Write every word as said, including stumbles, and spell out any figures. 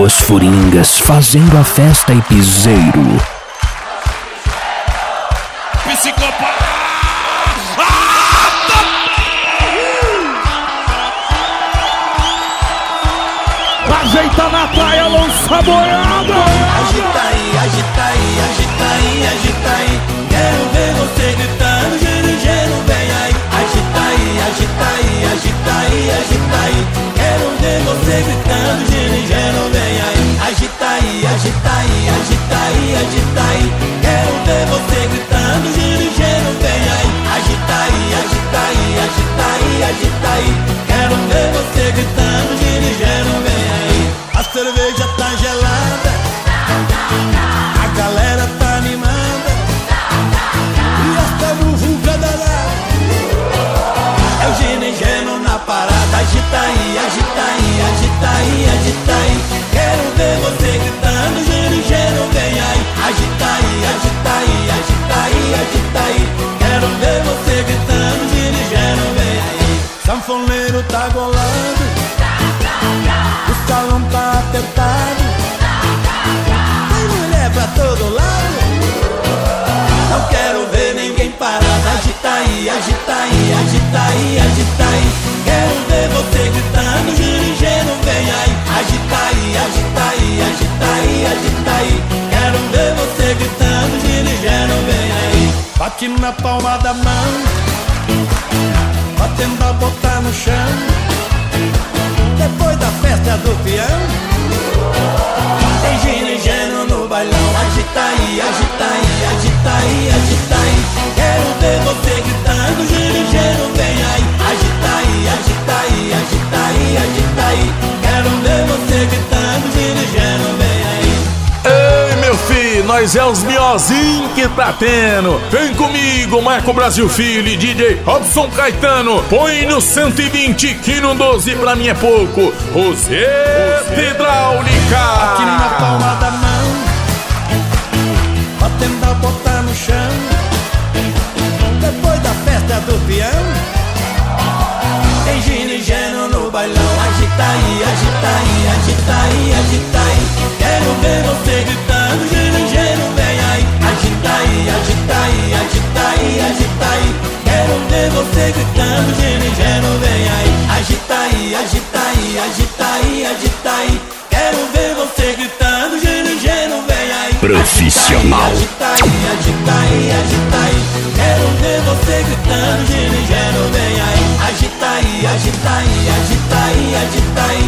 Os Furingas fazendo a festa e piseiro. Psicopata! Ajeita na praia, lança a boiada. Agita aí, agita aí, agita aí, agita aí. Quero ver você gritando, giro, giro, vem aí. Agita aí, agita aí, agita aí, agita aí. Quero ver você gritando, giro, giro, vem aí. Agita aí, agita aí, agita aí, agita aí. Quero ver você gritando, giro, giro, vem aí. Agita aí, agita aí, agita aí, agita aí. Quero ver você gritando, giro, giro, vem aí. A cerveja tá gelada, a galera tá animada, e esta muvuca danada é o gino e geno na parada. Agita aí, agita aí, agita aí, agita aí. Quero ver você gritando, gino e geno, vem aí. Agita aí, agita aí, agita aí, agita aí. Quero ver você gritando, gino e geno, vem aí. Sanfoneiro tá golando, o salão tá apertado, tem mulher pra todo lado. Não quero ver ninguém parado. Agita aí, agita aí, agita aí, agita aí. Quero ver você gritando, giro, giro, vem aí. Agita aí, agita aí, agita aí, agita aí. Quero ver você gritando, giro, giro, vem aí. Bate na palma da mão, batendo a botar no chão. Depois da festa do peão, tem gino e geno no bailão. Agita aí, agita aí, agita aí, agita aí. Quero ver você gritando, gino e geno, vem aí. Agita aí, agita aí, agita aí, agita aí. Quero ver você gritando, gino e geno, vem aí. Ei, meu filho, nós é os miozinhos que tá tendo. Vem comigo, Marco Brasil Filho e D J Robson Caetano. Põe no cento e vinte que no doze pra mim é pouco. Roseta Hidráulica. Aqui na palma da mão, batendo a botar no chão. Depois da festa do peão, tem gino e geno no bailão. Agita aí, agita aí, agita aí, agita aí. Quero ver você gritando, gino e geno, vem aí. Agita aí, agita aí, agita aí, agita aí. Quero ver você gritando, gino e geno, vem aí. Agita aí, agita aí, agita aí, agita aí. Quero ver você gritando, gino e geno, vem aí. Profissional. Agita aí, agita aí, agita aí. Quero ver você gritando, gino e geno, vem aí. Agita aí, agita aí, agita aí, agita aí.